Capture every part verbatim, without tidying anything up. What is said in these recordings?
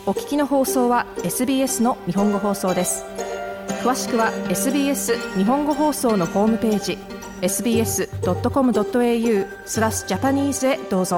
お聞きの放送は エスビーエス の日本語放送です。詳しくは エスビーエス 日本語放送のホームページ エスビーエスドットコムドットエーユー スラスジャパニーズへどうぞ。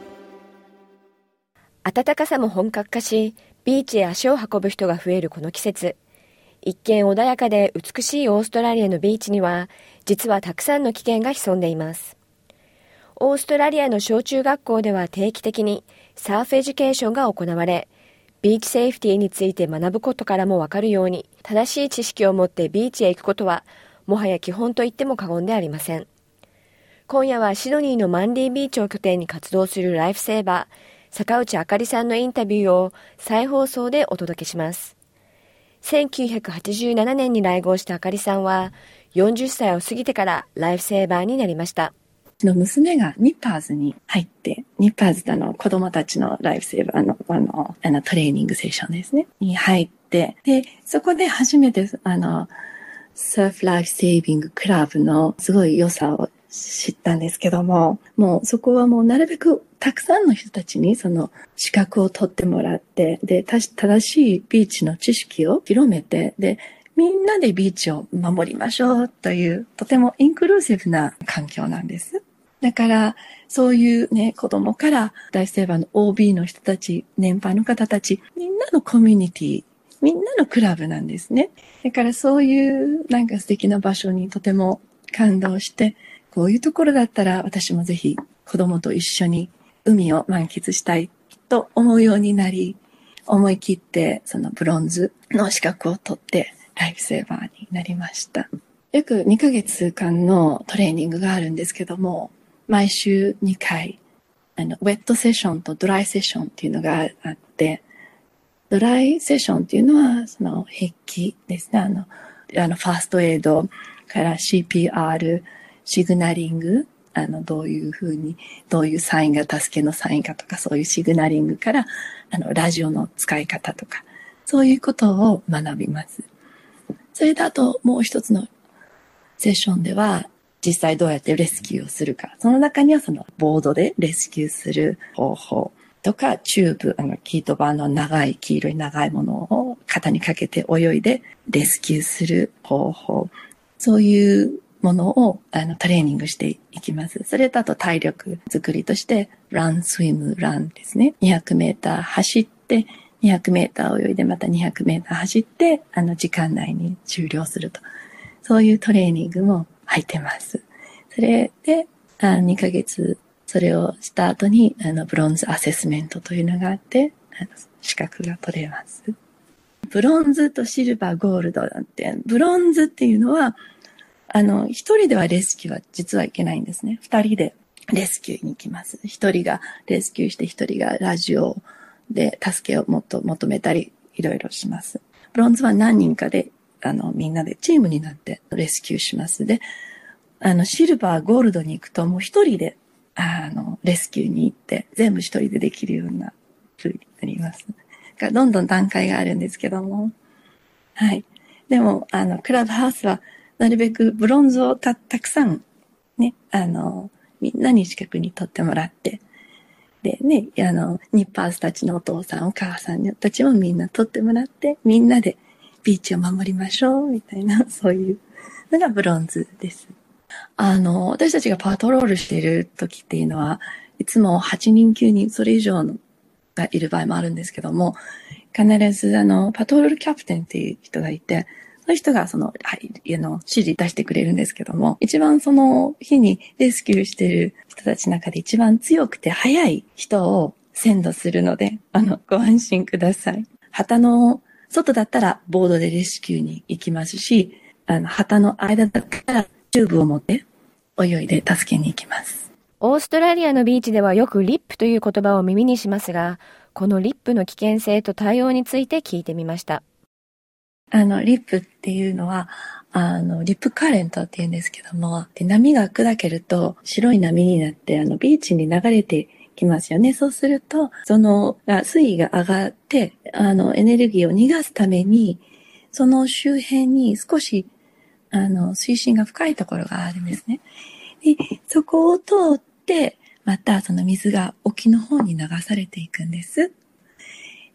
暖かさも本格化し、ビーチへ足を運ぶ人が増えるこの季節。一見穏やかで美しいオーストラリアのビーチには、実はたくさんの危険が潜んでいます。オーストラリアの小中学校では定期的にサーフエデュケーションが行われ、ビーチセーフティーについて学ぶことからもわかるように、正しい知識を持ってビーチへ行くことは、もはや基本と言っても過言でありません。今夜はシドニーのマンリービーチを拠点に活動するライフセーバー、坂内あかりさんのインタビューを再放送でお届けします。せんきゅうひゃくはちじゅうななねんに来合したあかりさんは、よんじゅっさいを過ぎてからライフセーバーになりました。 の娘がニッパーズに入って、ニッパーズの子供たちのライフセーバーの、あの、あのトレーニングセッションですね、に入って、で、そこで初めて、あの、サーフライフセービングクラブのすごい良さを知ったんですけども、もうそこはもうなるべくたくさんの人たちにその資格を取ってもらって、で、正しいビーチの知識を広めて、で、みんなでビーチを守りましょうという、とてもインクルーシブな環境なんです。だから、そういうね、子供からライフセーバーの オービー の人たち、年配の方たち、みんなのコミュニティ、みんなのクラブなんですね。だからそういうなんか素敵な場所にとても感動して、こういうところだったら私もぜひ子供と一緒に海を満喫したいと思うようになり、思い切ってそのブロンズの資格を取ってライフセーバーになりました。約にかげつかんのトレーニングがあるんですけども、毎週にかい、あの、ウェットセッションとドライセッションっていうのがあって、ドライセッションっていうのは、その、筆記ですね。あの、あの、ファーストエイドから シーピーアール、シグナリング、あの、どういうふうに、どういうサインが助けのサインかとか、そういうシグナリングから、あの、ラジオの使い方とか、そういうことを学びます。それだと、もう一つのセッションでは、実際どうやってレスキューをするか。その中にはそのボードでレスキューする方法とか、チューブ、あの、キートバーの長い、黄色い長いものを肩にかけて泳いでレスキューする方法。そういうものをあのトレーニングしていきます。それだと体力作りとして、ラン、スイム、ランですね。にひゃくメーター走って、にひゃくメーター泳いで、またにひゃくメーター走って、あの、時間内に終了すると。そういうトレーニングも入ってます。それで、あにかげつ、それをした後に、あの、ブロンズアセスメントというのがあって、あの資格が取れます。ブロンズとシルバー、ゴールドなんて、ブロンズっていうのは、あの、一人ではレスキューは実はいけないんですね。二人でレスキューに行きます。一人がレスキューして、一人がラジオで助けをもっと求めたり、いろいろします。ブロンズは何人かで、あの、みんなでチームになってレスキューします。で、あの、シルバー、ゴールドに行くともう一人で、あの、レスキューに行って、全部一人でできるような風になります。がどんどん段階があるんですけども。はい。でも、あの、クラブハウスは、なるべくブロンズをた、たくさん、ね、あの、みんなに資格に取ってもらって、でね、あの、ニッパーズたちのお父さん、お母さんたちもみんな取ってもらって、みんなでビーチを守りましょう、みたいな、そういうのがブロンズです。あの、私たちがパトロールしている時っていうのは、いつもはちにん、きゅうにん、それ以上のがいる場合もあるんですけども、必ずあの、パトロールキャプテンっていう人がいて、その人がその、はい、あの、指示出してくれるんですけども、一番その日にレスキューしている人たちの中で一番強くて速い人を先導するので、あの、ご安心ください。旗の外だったらボードでレスキューに行きますし、あの、旗の間だったらチューブを持って泳いで助けに行きます。 オーストラリアのビーチではよくリップという言葉を耳にしますが、このリップの危険性と対応について聞いてみました。 あの、リップっていうのは、あの、リップカーレントって言うんですけども、で波が砕けると白い波になって、あの、ビーチに流れてきますよね。そうすると、その、水位が上がって、あの、エネルギーを逃がすために、その周辺に少し、あの、水深が深いところがあるんですね。で、そこを通って、またその水が沖の方に流されていくんです。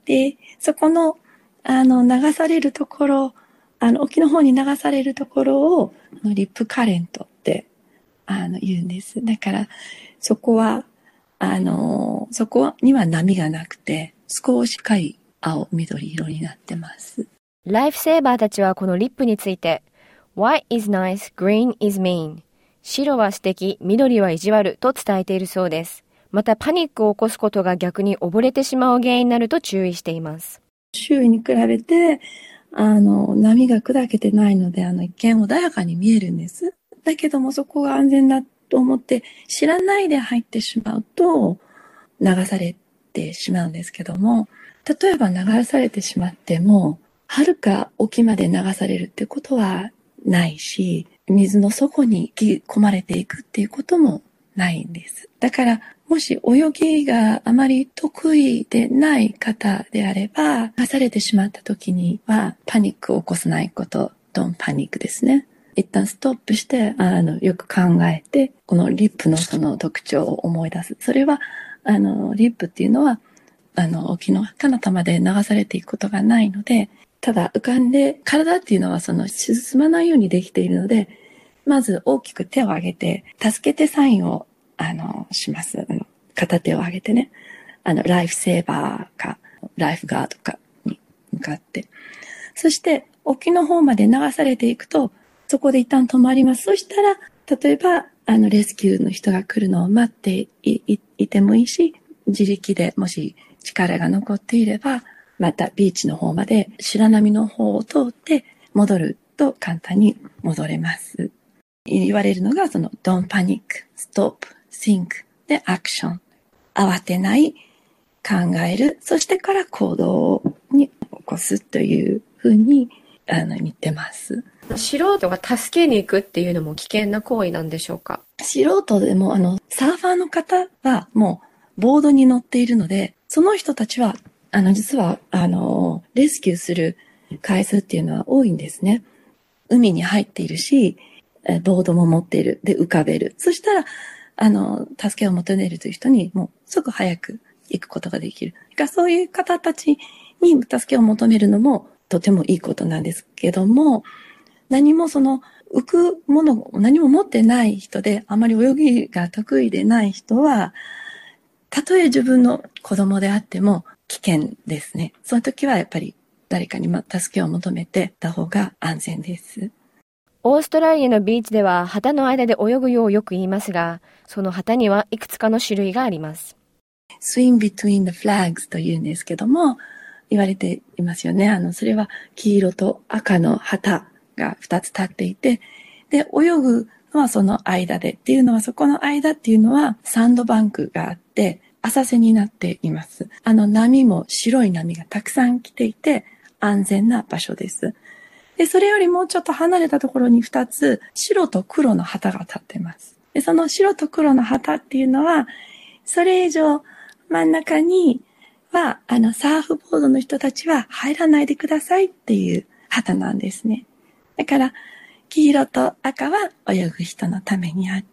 で、そこの、あの、流されるところ、あの、沖の方に流されるところを、リップカレントって、あの、言うんです。だから、そこは、あの、そこには波がなくて、少し深い青、緑色になってます。 ライフセーバーたちはこのリップについて、White is nice, green is mean. 白は素敵、緑は意地悪と伝えているそうです。またパニックを起こすことが逆に溺れてしまう原因になると注意しています。 周囲に比べて、あの、波が砕けてないので、あの、一見穏やかに見えるんです。だけどもそこが安全だと思って知らないで入ってしまうと流されてしまうんですけども、例えば流されてしまっても、遥か沖まで流されるってことはないし、水の底に引き込まれていくっていうこともないんです。だから、もし泳ぎがあまり得意でない方であれば、流されてしまった時にはパニックを起こさないこと、ドンパニックですね。一旦ストップして、あの、よく考えて、このリップのその特徴を思い出す。それは、あの、リップっていうのは、あの、沖の彼方まで流されていくことがないので、ただ浮かんで、体っていうのはその沈まないようにできているので、まず大きく手を挙げて、助けてサインを、あの、します。あの片手を挙げてね。あの、ライフセーバーか、ライフガードかに向かって。そして、沖の方まで流されていくと、そこで一旦止まります。そしたら、例えば、あの、レスキューの人が来るのを待って い, い, いてもいいし、自力でもし力が残っていれば、またビーチの方まで白波の方を通って戻ると簡単に戻れます。言われるのがその Don't panic, stop, think で action。慌てない、考える、そしてから行動に起こすというふうにあの見てます。 素人が助けに行くっていうのも危険な行為なんでしょうか？ 素人でもあのサーファーの方はもうボードに乗っているので、その人たちはあの実はあのレスキューする回数っていうのは多いんですね。海に入っているし、ボードも持っている。で、浮かべる。そしたら、あの、助けを求めるという人にもうすぐ早く行くことができる。そういう方たちに助けを求めるのもとてもいいことなんですけども、何もその浮くものを何も持ってない人で、あまり泳ぎが得意でない人は、たとえ自分の子供であっても危険ですね。その時はやっぱり誰かに助けを求めてた方が安全です。 オーストラリアのビーチでは旗の間で泳ぐようよく言いますが、その旗にはいくつかの種類があります。 Swim between the flags というんですけども、言われていますよね。あの、それは黄色と赤の旗がふたつ立っていて、で、泳ぐのはその間でっていうのは、そこの間っていうのはサンドバンクがあって、浅瀬になっています。あの波も白い波がたくさん来ていて、安全な場所です。で、それよりもうちょっと離れたところにふたつ白と黒の旗が立っています。で、その白と黒の旗っていうのは、それ以上真ん中には、あの、サーフボードの人たちは入らないでくださいっていう旗なんですね。だから、黄色と赤は泳ぐ人のためにあって、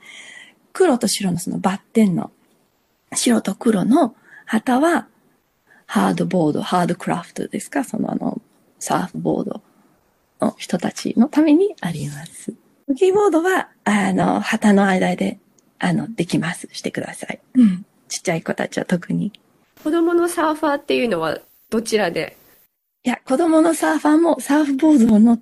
黒と白のそのバッテンの白と黒の旗は、ハードボード、ハードクラフトですか、そのあの、サーフボードの人たちのためにあります。キーボードは、あの、旗の間で、あの、できます。してください。うん。ちっちゃい子たちは特に。 子供のサーファーっていうのはどちらで？ いや、子供のサーファーもサーフボードを乗って、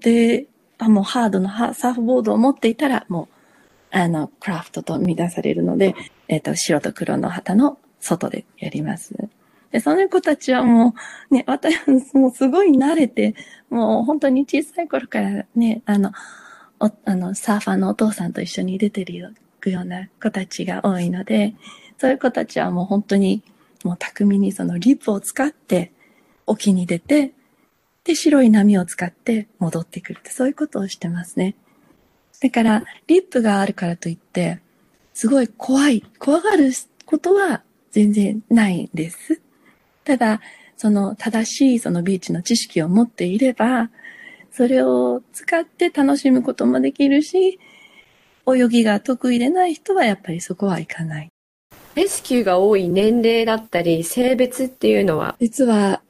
あ、もうハードのサーフボードを持っていたら、もう、あの、クラフトと見出されるので、えっと、白と黒の旗の外でやります。で、その子たちはもう、ね、私もうすごい慣れて、もう本当に小さい頃からね、あの、おあの、サーファーのお父さんと一緒に出てるような子たちが多いので、そういう子たちはもう本当に、もう巧みにそのリップを使って沖に出て、で、白い波を使って戻ってくるって、そういうことをしてますね。だから、リップがあるからといって、すごい怖い、怖がることは全然ないんです。ただ、その正しいそのビーチの知識を持っていれば、それを使って楽しむこともできるし、泳ぎが得意でない人はやっぱりそこはいかない。 レスキューが多い年齢だったり性別っていうのは？ 実は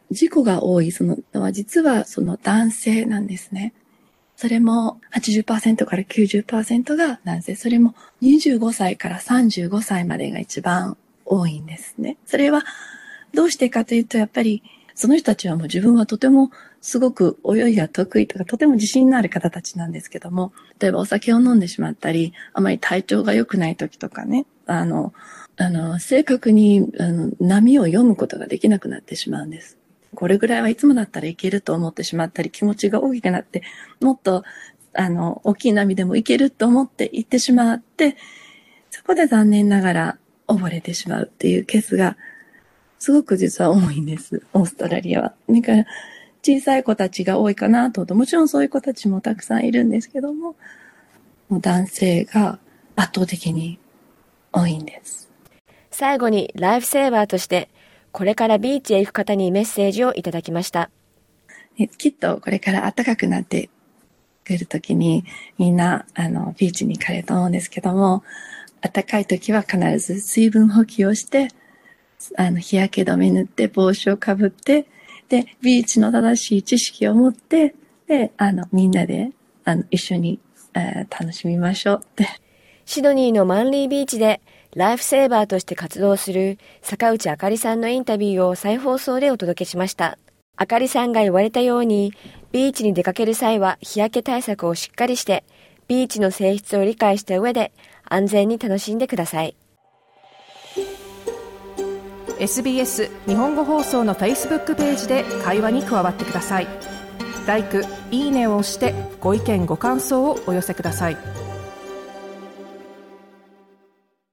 事故が多いそののは実はその男性なんですね。それも はちじゅっパーセント から きゅうじゅっパーセント が男性。それもにじゅうごさいからさんじゅうごさいまでが一番多いんですね。それはどうしてかというと、やっぱりその人たちはもう自分はとてもすごく泳ぎが得意とか、とても自信のある方たちなんですけども、例えばお酒を飲んでしまったり、あまり体調が良くない時とかね、あの、あの、正確にあの波を読むことができなくなってしまうんです。これぐらいはいつもだったらいけると思ってしまったり、気持ちが大きくなって、もっと、あの、大きい波でもいけると思って行ってしまって、そこで残念ながら溺れてしまうっていうケースが、すごく実は多いんです、オーストラリアは。だから、小さい子たちが多いかなと思うと、もちろんそういう子たちもたくさんいるんですけども、もう男性が圧倒的に多いんです。 最後にライフセーバーとして、これからビーチへ行く方にメッセージをいただきました。 きっとこれから暖かくなってくるときにみんなあのビーチに行かれると思うんですけども、暖かいときは必ず水分補給をして、あの日焼け止め塗って帽子をかぶって、でビーチの正しい知識を持って、であのみんなであの一緒に、えー、楽しみましょうって。 シドニーのマンリービーチでライフセーバーとして活動する坂内あかりさんのインタビューを再放送でお届けしました。あかりさんが言われたように、ビーチに出かける際は日焼け対策をしっかりして、ビーチの性質を理解した上で安全に楽しんでください。 エスビーエス 日本語放送の Facebook ページで会話に加わってください。ライク、いいねを押してご意見ご感想をお寄せください。